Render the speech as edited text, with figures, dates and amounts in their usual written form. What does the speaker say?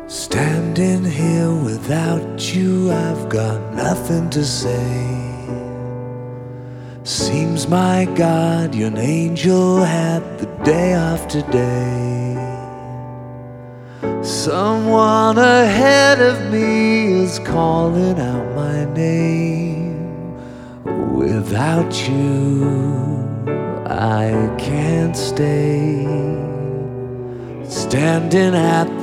Standing here without you, I've got nothing to say. Seems, my God, you're an angel had the day off today. Someone ahead of me is calling out my name. Without you, I can't stay. Standing at